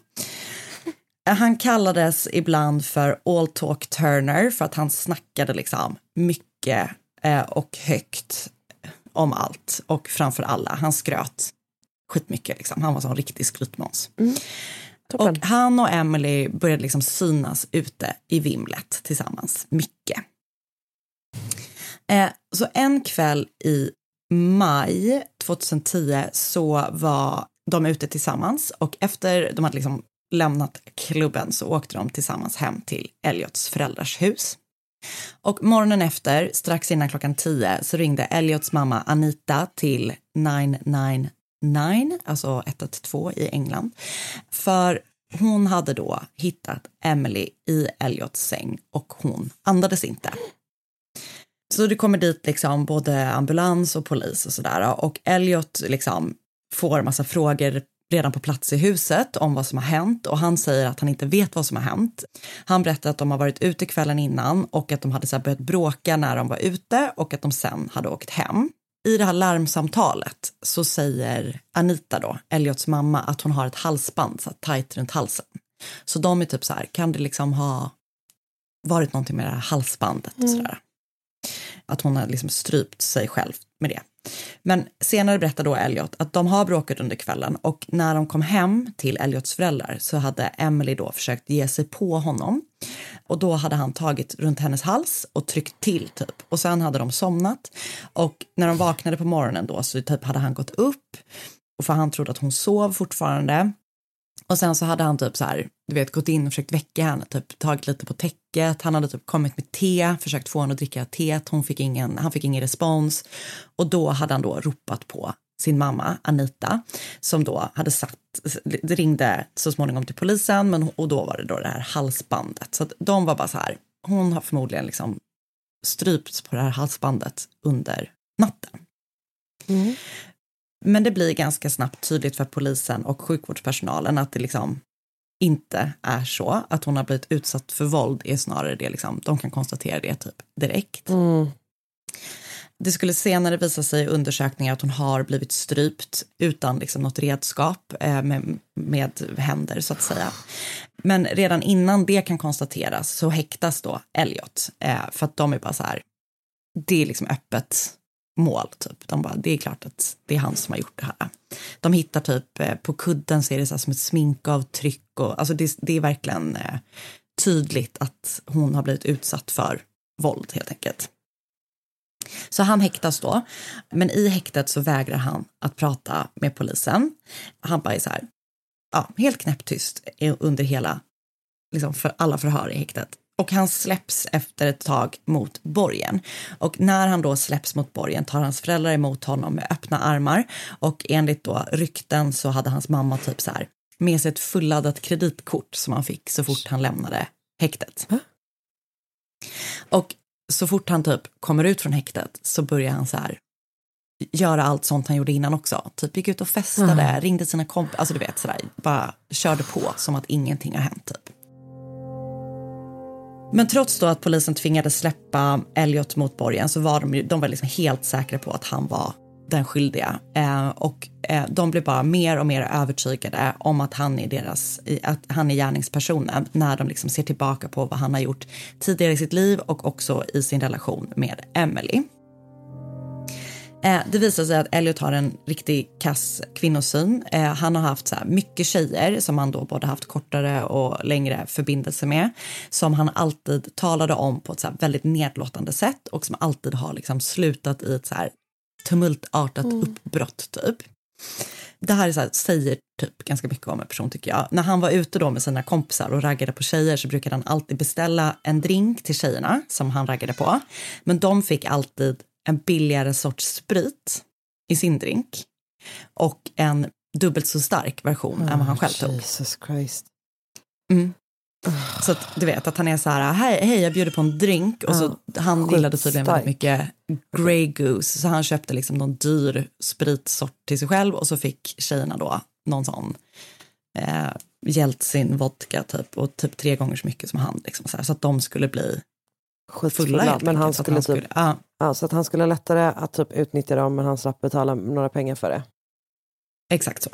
Han kallades ibland för All Talk Turner för att han snackade liksom mycket eh, och högt om allt och framför alla. Han skröt skitmycket liksom. Han var sån riktig skrytmåns. Mm. Och han och Emily började liksom synas ute i vimlet tillsammans mycket. Eh, så en kväll i maj tjugohundratio så var de ute tillsammans och efter de hade liksom lämnat klubben så åkte de tillsammans hem till Elliots föräldrars hus. Och morgonen efter, strax innan klockan tio, så ringde Elliots mamma Anita till nio nio nio, alltså ett ett två i England. För hon hade då hittat Emily i Elliots säng och hon andades inte. Så det kommer dit liksom både ambulans och polis och sådär. Och Elliot liksom får en massa frågor redan på plats i huset om vad som har hänt. Och han säger att han inte vet vad som har hänt. Han berättar att de har varit ute kvällen innan och att de hade så här börjat bråka när de var ute och att de sen hade åkt hem. I det här larmsamtalet så säger Anita då, Elliots mamma, att hon har ett halsband så tajt runt halsen. Så de är typ så här, kan det liksom ha varit någonting med det här halsbandet och sådär. Att hon har liksom strypt sig själv med det. Men senare berättar då Elliot att de har bråkat under kvällen och när de kom hem till Elliots föräldrar så hade Emily då försökt ge sig på honom. Och då hade han tagit runt hennes hals och tryckt till typ. Och sen hade de somnat. Och när de vaknade på morgonen då så typ hade han gått upp. Och för han trodde att hon sov fortfarande. Och sen så hade han typ så här, du vet, gått in och försökt väcka henne, typ tagit lite på täcket. Han hade typ kommit med te, försökt få henne att dricka te. Hon fick ingen, han fick ingen respons. Och då hade han då ropat på sin mamma Anita, som då hade satt, ringde så småningom till polisen, men, och då var det då det här halsbandet. Så att de var bara så här, hon har förmodligen liksom strypts på det här halsbandet under natten. Mm. Men det blir ganska snabbt tydligt för polisen och sjukvårdspersonalen att det liksom inte är så. Att hon har blivit utsatt för våld är snarare det liksom, de kan konstatera det typ direkt. Mm. Det skulle senare visa sig i undersökningar att hon har blivit strypt utan liksom något redskap eh, med, med händer så att säga. Men redan innan det kan konstateras så häktas då Elliot eh, för att de är bara så här, det är liksom öppet mål typ. De bara, det är klart att det är han som har gjort det här. De hittar typ eh, på kudden så är det så här som ett sminkavtryck och alltså det, det är verkligen eh, tydligt att hon har blivit utsatt för våld helt enkelt. Så han häktas då, men i häktet så vägrar han att prata med polisen. Han bara är så här, ja, helt knäpptyst under hela, liksom för alla förhör i häktet. Och han släpps efter ett tag mot borgen. Och när han då släpps mot borgen tar hans föräldrar emot honom med öppna armar. Och enligt då rykten så hade hans mamma typ så här med sig ett fulladdat kreditkort som han fick så fort han lämnade häktet. Huh? Och så fort han typ kommer ut från häktet så börjar han så här göra allt sånt han gjorde innan också. Typ gick ut och festade, mm. ringde sina kompisar, alltså du vet sådär, bara körde på som att ingenting har hänt typ. Men trots då att polisen tvingade släppa Elliot mot borgen så var de, de var liksom helt säkra på att han var den skyldiga. Eh, och eh, de blev bara mer och mer övertygade om att han är deras, att han är gärningspersonen när de liksom ser tillbaka på vad han har gjort tidigare i sitt liv och också i sin relation med Emily. Eh, det visar sig att Elliot har en riktig kass kvinnosyn. Eh, han har haft så här mycket tjejer som han då både haft kortare och längre förbindelse med. Som han alltid talade om på ett så här väldigt nedlåtande sätt och som alltid har liksom slutat i ett så här tumultartat mm. uppbrott typ. Det här är så här, säger typ ganska mycket om en person tycker jag. När han var ute då med sina kompisar och raggade på tjejer så brukade han alltid beställa en drink till tjejerna som han raggade på. Men de fick alltid en billigare sorts sprit i sin drink och en dubbelt så stark version oh, än vad han själv tog. Jesus Christ. Mm. Så att du vet att han är så här, hej, hej jag bjuder på en drink och så oh, han gillade tydligen väldigt mycket Grey Goose så han köpte liksom någon dyr spritsort till sig själv och så fick tjejerna då någon sån eh, Jeltsin vodka typ och typ tre gånger så mycket som han liksom så här, så att de skulle bli fulla. Men han skulle, han skulle typ ja. Ja, så att han skulle lättare att typ utnyttja dem men han slapp betala några pengar för det. Exakt så.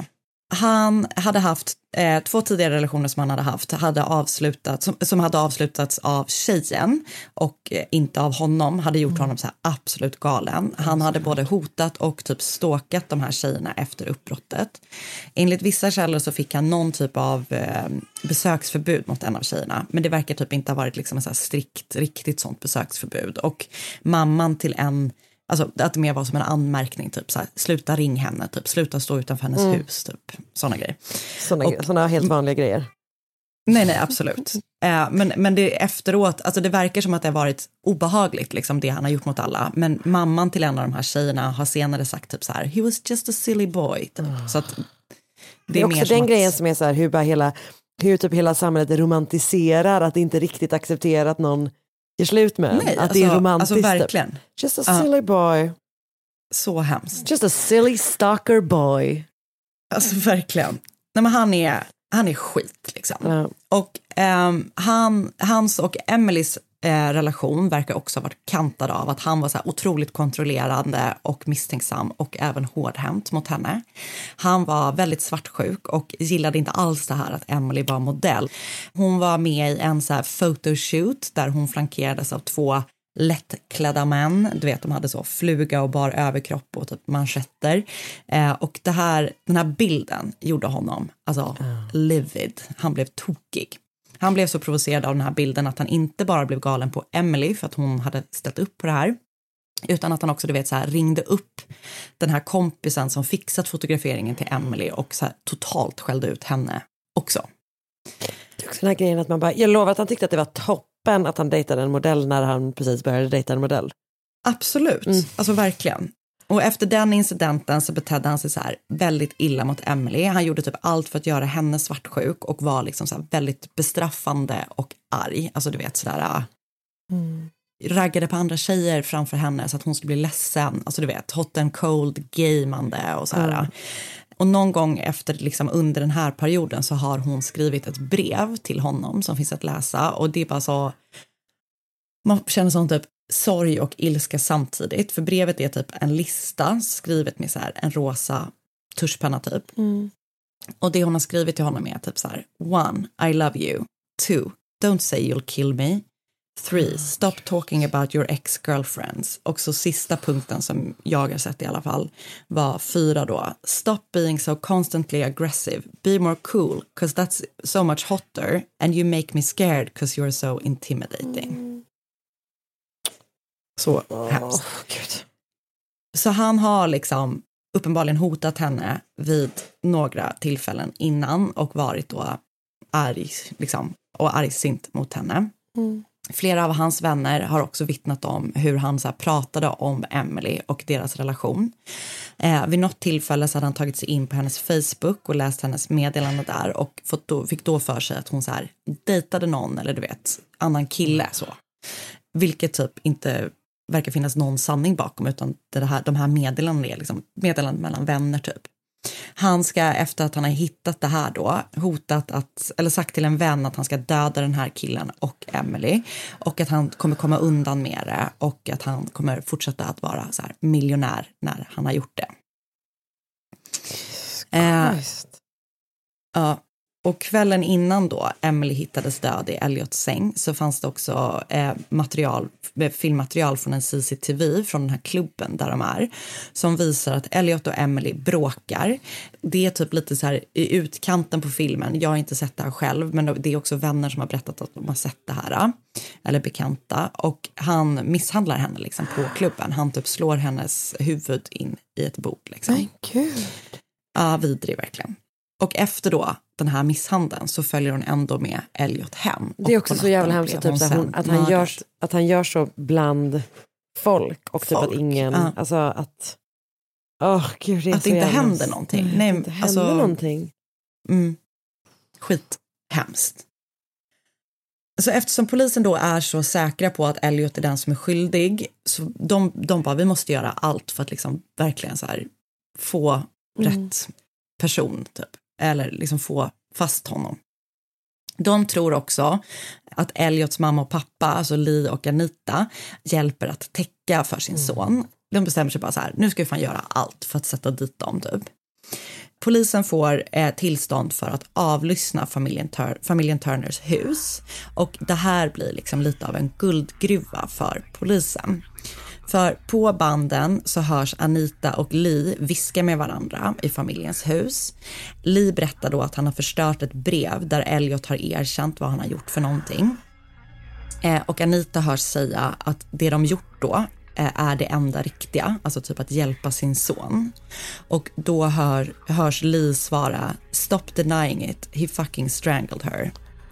Han hade haft eh, två tidigare relationer som han hade haft hade avslutat, som, som hade avslutats av tjejen och eh, inte av honom, hade gjort mm. honom så här absolut galen. Han hade både hotat och typ stalkat de här tjejerna efter uppbrottet. Enligt vissa källor så fick han någon typ av eh, besöksförbud mot en av tjejerna, men det verkar typ inte ha varit liksom en så här strikt, riktigt sånt besöksförbud. Och mamman till en Alltså att det mer var som en anmärkning typ så här, sluta ring henne typ, sluta stå utanför hennes mm. hus typ, såna grejer. Såna, och, såna helt vanliga grejer. Nej nej absolut. eh, men, men det efteråt, alltså det verkar som att det har varit obehagligt liksom det han har gjort mot alla. Men mamman till en av de här tjejerna har senare sagt typ så här, he was just a silly boy typ. Mm. Så att det, det är, är också den att... grejen som är så här, hur bara hela, hur typ hela samhället romantiserar att det inte riktigt accepterar att någon gör slut med Nej, att alltså, det är romantiskt. Alltså verkligen. Just a silly uh, boy. Så hemskt. Just a silly stalker boy. Alltså verkligen. Nej, men han är han är skit liksom. Uh. Och um, han hans och Emelies eh, relation verkar också ha varit kantad av att han var så här otroligt kontrollerande och misstänksam och även hårdhänt mot henne. Han var väldigt svartsjuk och gillade inte alls det här att Emily var modell. Hon var med i en så här photoshoot där hon flankerades av två lättklädda män. Du vet, de hade så fluga och bar överkropp och typ manschetter. Eh, och det här, den här bilden gjorde honom alltså uh. livid. Han blev tokig. Han blev så provocerad av den här bilden att han inte bara blev galen på Emily för att hon hade ställt upp på det här. Utan att han också, du vet, så här, ringde upp den här kompisen som fixat fotograferingen till Emily och så här, totalt skällde ut henne också. Det är också den här grejen att man bara, jag lovar att han tyckte att det var toppen att han dejtade en modell när han precis började dejta en modell. Absolut, mm. alltså verkligen. Och efter den incidenten så betedde han sig så här väldigt illa mot Emily. Han gjorde typ allt för att göra henne svartsjuk och var liksom så här väldigt bestraffande och arg. Alltså du vet sådär, mm. raggade på andra tjejer framför henne så att hon skulle bli ledsen. Alltså du vet, hot and cold, gamande och så här. Mm. Och någon gång efter, liksom under den här perioden så har hon skrivit ett brev till honom som finns att läsa. Och det är bara så, man känner sån typ sorg och ilska samtidigt. För brevet är typ en lista skrivet med så här en rosa tuschpenna typ. Mm. Och det hon har skrivit till honom är typ så här: one, I love you. Two, don't say you'll kill me. Three, stop talking about your ex-girlfriends. Och så sista punkten som jag har sett i alla fall var fyra då. Stop being so constantly aggressive. Be more cool, because that's so much hotter. And you make me scared because you're so intimidating. Mm. Så oh, hemskt. Gud. Så han har liksom uppenbarligen hotat henne vid några tillfällen innan och varit då arg, liksom, och argsint mot henne. Mm. Flera av hans vänner har också vittnat om hur han så här pratade om Emily och deras relation. Eh, vid något tillfälle så hade han tagit sig in på hennes Facebook och läst hennes meddelande där och fått då, fick då för sig att hon så här dejtade någon eller du vet, annan kille så. Vilket typ inte verkar finnas någon sanning bakom, utan det här, de här meddelandena är liksom meddelanden mellan vänner typ. Han ska, efter att han har hittat det här då, hotat att, eller sagt till en vän att han ska döda den här killen och Emily, och att han kommer komma undan med det och att han kommer fortsätta att vara så här miljonär när han har gjort det. Eh, ja. Och kvällen innan då Emily hittades död i Elliots säng så fanns det också eh, material, filmmaterial från en C C T V från den här klubben där de är som visar att Elliot och Emily bråkar. Det är typ lite så här i utkanten på filmen. Jag har inte sett det här själv, men det är också vänner som har berättat att de har sett det här eller bekanta, och han misshandlar henne liksom på klubben. Han typ slår hennes huvud in i ett bord liksom. Men gud. Ja, vidrig verkligen. Och efter då den här misshandeln så följer hon ändå med Elliot hem. Det är också så jävla hemskt typ, så hon, att, han gör, att han gör så bland folk och folk. Typ att ingen, ja. Alltså att oh, gud, det är att så det inte jävla, händer någonting. Nej, Nej, inte alltså, händer någonting. Mm, skit hemskt. Så eftersom polisen då är så säkra på att Elliot är den som är skyldig, så de, de bara, vi måste göra allt för att liksom verkligen så här få mm. rätt person typ. Eller liksom få fast honom. De tror också att Elliots mamma och pappa, alltså Lee och Anita, hjälper att täcka för sin mm. son. De bestämmer sig bara så här, nu ska vi fan göra allt för att sätta dit dem typ. Polisen får eh, tillstånd för att avlyssna familjen, Tur- familjen Turners hus. Och det här blir liksom lite av en guldgruva för polisen. För på banden så hörs Anita och Lee viska med varandra i familjens hus. Lee berättar då att han har förstört ett brev där Elliot har erkänt vad han har gjort för någonting. Eh, och Anita hörs säga att det de gjort då eh, är det enda riktiga, alltså typ att hjälpa sin son. Och då hör, hörs Lee svara, stop denying it, he fucking strangled her.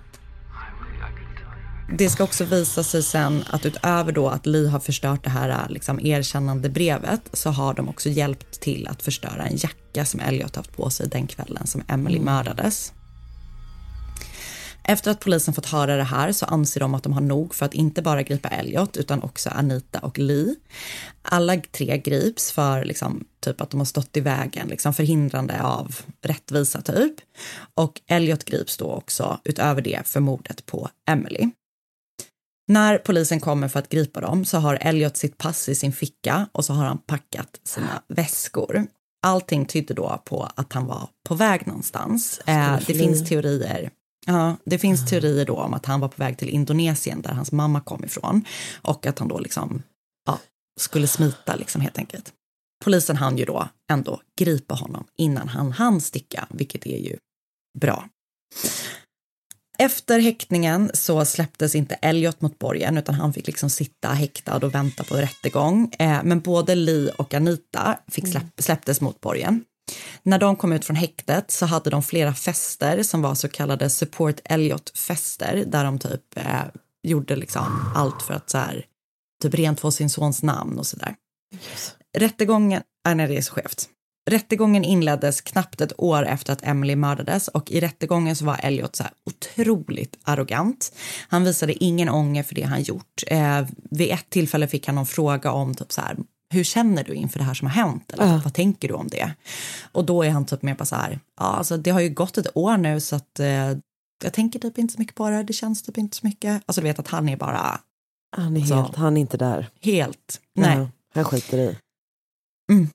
Det ska också visa sig sen att utöver då att Lee har förstört det här liksom erkännande brevet, så har de också hjälpt till att förstöra en jacka som Elliot haft på sig den kvällen som Emily mördades. Efter att polisen fått höra det här så anser de att de har nog för att inte bara gripa Elliot utan också Anita och Lee. Alla tre grips för liksom, typ att de har stått i vägen, liksom förhindrande av rättvisa typ. Och Elliot grips då också utöver det för mordet på Emily. När polisen kommer för att gripa dem så har Elliot sitt pass i sin ficka och så har han packat sina väskor. Allting tydde då på att han var på väg någonstans. Eh, det finns teorier. Ja, det finns teorier då om att han var på väg till Indonesien där hans mamma kom ifrån. Och att han då liksom ja, skulle smita liksom helt enkelt. Polisen hann ju då ändå gripa honom innan han hann sticka, vilket är ju bra. Efter häktningen så släpptes inte Elliot mot borgen utan han fick liksom sitta häktad och vänta på rättegång. Eh, men både Lee och Anita fick släpp, släpptes mot borgen. När de kom ut från häktet så hade de flera fester som var så kallade Support Elliot-fester där de typ eh, gjorde liksom allt för att så här, typ rent få sin sons namn och sådär. Yes. Rättegången, äh, nej det är så skevt. Rättegången inleddes knappt ett år efter att Emily mördades och i rättegången så var Elliot så här otroligt arrogant. Han visade ingen ånger för det han gjort. Eh, vid ett tillfälle fick han någon fråga om typ så här, hur känner du inför det här som har hänt? Eller uh. vad tänker du om det? Och då är han typ mer på så här, ja alltså det har ju gått ett år nu så att eh, jag tänker typ inte så mycket på det. Det känns typ inte så mycket. Alltså du vet att han är bara... Han är, helt, alltså, han är inte där. Helt, nej. Uh, han skiter i. Mm.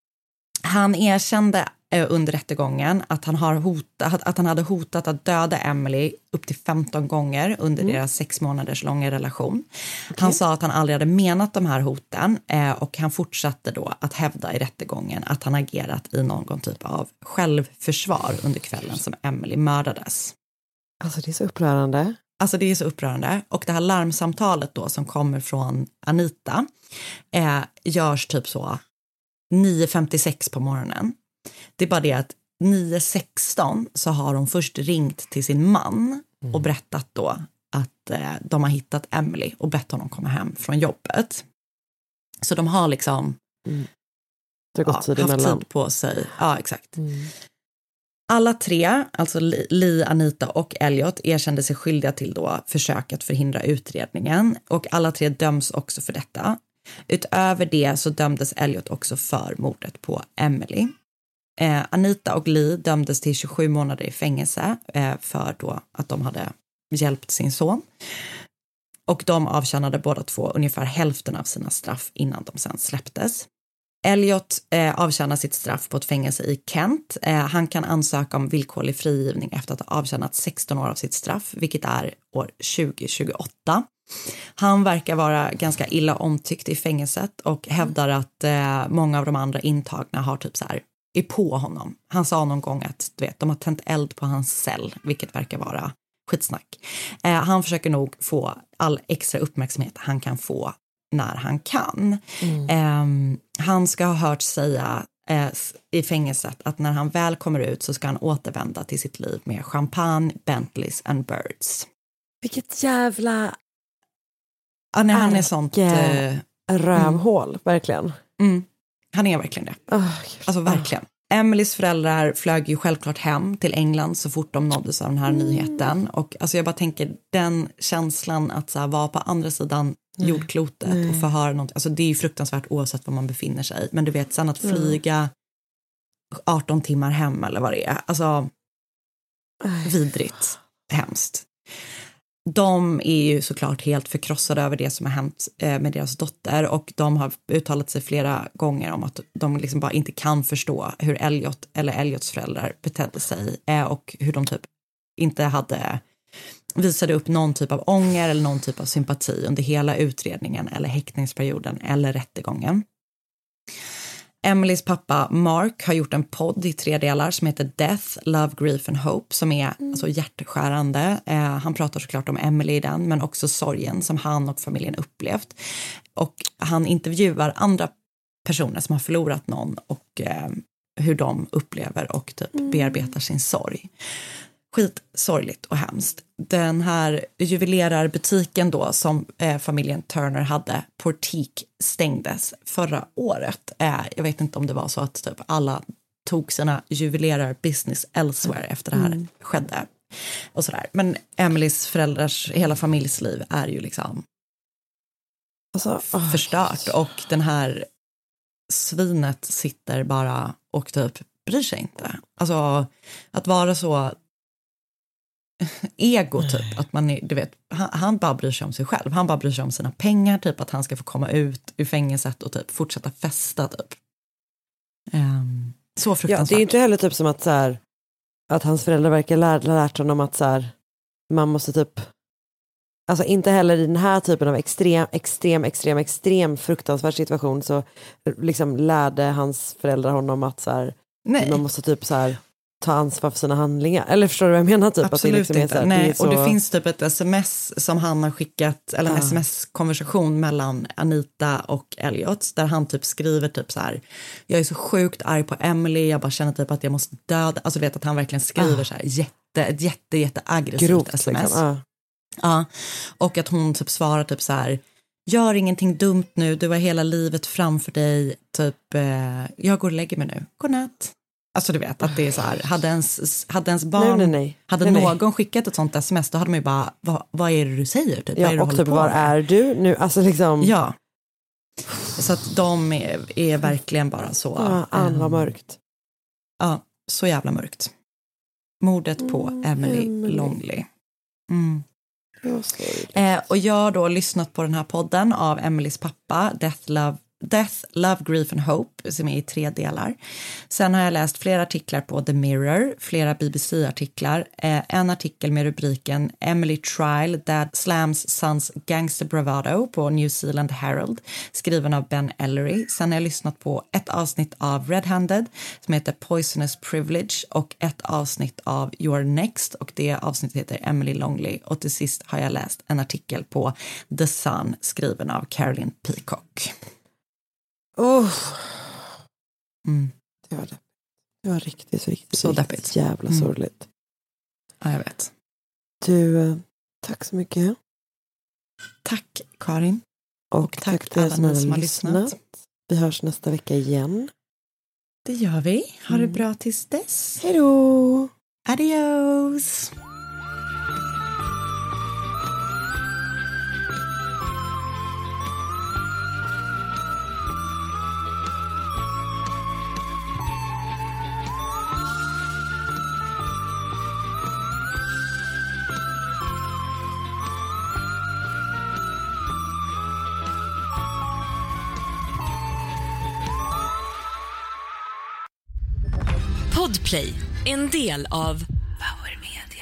Han erkände eh, under rättegången att han, har hotat, att han hade hotat att döda Emily upp till femton gånger under mm. deras sex månaders långa relation. Okay. Han sa att han aldrig hade menat de här hoten eh, och han fortsatte då att hävda i rättegången att han agerat i någon typ av självförsvar under kvällen som Emily mördades. Alltså det är så upprörande. Alltså det är så upprörande. Och det här larmsamtalet då som kommer från Anita eh, görs typ så nio femtiosex på morgonen. Det är bara det att nio sexton så har de först ringt till sin man mm. och berättat då att eh, de har hittat Emily och bett honom komma hem från jobbet. Så de har liksom mm. det har gått ja, tid haft emellan. tid på sig. Ja, exakt. Mm. Alla tre, alltså Lee, Anita och Elliot, erkände sig skyldiga till då försök att förhindra utredningen och alla tre döms också för detta. Utöver det så dömdes Elliot också för mordet på Emily. Eh, Anita och Lee dömdes till tjugosju månader i fängelse eh, för då att de hade hjälpt sin son. Och de avtjänade båda två ungefär hälften av sina straff innan de sen släpptes. Elliot eh, avtjänar sitt straff på ett fängelse i Kent. Eh, han kan ansöka om villkorlig frigivning efter att ha avtjänat sexton år av sitt straff, vilket är år tjugo tjugoåtta. Han verkar vara ganska illa omtyckt i fängelset och hävdar att eh, många av de andra intagna har typ så här, är på honom. Han sa någon gång att du vet, de har tänt eld på hans cell, vilket verkar vara skitsnack. Eh, han försöker nog få all extra uppmärksamhet han kan få när han kan. Mm. Eh, han ska ha hört säga eh, i fängelset att när han väl kommer ut så ska han återvända till sitt liv med champagne, Bentleys and birds. Vilket jävla... Ja, nej, han är sånt... Eh, rövhål, mm. verkligen. Mm. Han är verkligen det. Oh, alltså verkligen. Oh. Emelies föräldrar flög ju självklart hem till England så fort de nåddes av den här mm. nyheten. Och alltså jag bara tänker, den känslan att så här, vara på andra sidan mm. jordklotet mm. och få höra något. Alltså det är ju fruktansvärt oavsett var man befinner sig. Men du vet, sen att flyga mm. arton timmar hem eller vad det är. Alltså vidrigt. Hemskt. De är ju såklart helt förkrossade över det som har hänt med deras dotter och de har uttalat sig flera gånger om att de liksom bara inte kan förstå hur Elliot eller Elliots föräldrar betedde sig och hur de typ inte hade visade upp någon typ av ånger eller någon typ av sympati under hela utredningen eller häktningsperioden eller rättegången. Emelies pappa Mark har gjort en podd i tre delar som heter Death, Love, Grief and Hope som är mm. alltså hjärtskärande. Eh, han pratar såklart om Emily i den men också sorgen som han och familjen upplevt. Och han intervjuar andra personer som har förlorat någon och eh, hur de upplever och typ mm. bearbetar sin sorg. Skitsorgligt och hemskt. Den här juvelerarbutiken då som eh, familjen Turner hade, Portique, stängdes förra året. Eh, jag vet inte om det var så att typ alla tog sina juvelerarbusiness elsewhere efter det här mm. skedde. Och sådär. Men Emelies föräldrars hela familjsliv är ju liksom alltså, oh, förstört. God. Och den här svinet sitter bara och typ bryr sig inte. Alltså att vara så ego typ, att man du vet, han, han bara bryr sig om sig själv, han bara bryr sig om sina pengar typ, att han ska få komma ut ur fängelset och typ fortsätta festa typ. Um, så fruktansvärt. Ja, det är inte heller typ som att så här, att hans föräldrar verkar lärt, lärt honom att så här, man måste typ alltså inte heller i den här typen av extrem, extrem, extrem, extrem fruktansvärd situation så liksom lärde hans föräldrar honom att så här, nej. Man måste typ så här ta ansvar för sina handlingar. Eller förstår du vad jag menar? Typ? Absolut att det liksom inte. är så här, Nej, det är så... och det finns typ ett sms som han har skickat, eller en ah. sms-konversation mellan Anita och Elliot, där han typ skriver typ så här: jag är så sjukt arg på Emily, jag bara känner typ att jag måste döda. Alltså vet att han verkligen skriver ah. så här jätte, ett jätte, jätte aggressivt Grovt, sms. Liksom. Ah. Ja, och att hon typ svarar typ så här: gör ingenting dumt nu, du har hela livet framför dig, typ eh, jag går och lägger mig nu, godnatt. Alltså du vet att det är så här, hade ens, hade ens barn, nej, nej, nej. hade nej, någon nej. skickat ett sånt sms, då hade man ju bara, vad, vad är det du säger? Typ? Ja, vad är det och du typ, var är du nu? Alltså liksom. Ja, så att de är, är verkligen bara så. Ja, Ann var mörkt. Ja, så jävla mörkt. Mordet på mm, Emily, Emily. Longley. Mm. Eh, och jag har då lyssnat på den här podden av Emilys pappa, Death, Love, Death, Love, Grief and Hope, som är i tre delar. Sen har jag läst flera artiklar på The Mirror, flera B B C-artiklar. Eh, en artikel med rubriken Emily Trial, Dad Slams Sons Gangster Bravado på New Zealand Herald, skriven av Ben Ellery. Sen har jag lyssnat på ett avsnitt av Red-Handed som heter Poisonous Privilege och ett avsnitt av You're Next, och det avsnittet heter Emily Longley. Och till sist har jag läst en artikel på The Sun skriven av Caroline Peacock. Oh. Mm. Det var det. Det var riktigt, riktigt, så riktigt deppigt. Jävla mm. sorgligt. Ja, jag vet. Du, tack så mycket. Tack, Karin. Och, och tack, tack till alla som, som har lyssnat. lyssnat. Vi hörs nästa vecka igen. Det gör vi. Ha mm. det bra tills dess. Hej då! Adios! Podplay, en del av Power Media.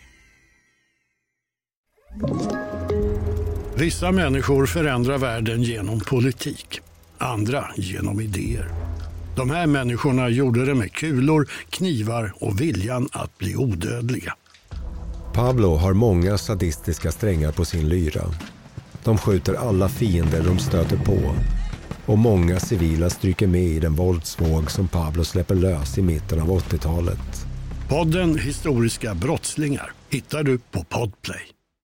Vissa människor förändrar världen genom politik, andra genom idéer. De här människorna gjorde det med kulor, knivar och viljan att bli odödliga. Pablo har många sadistiska strängar på sin lyra. De skjuter alla fiender de stöter på. Och många civila stryker med i den våldsvåg som Pablo släpper lös i mitten av åttiotalet. Podden Historiska brottslingar hittar du på Podplay.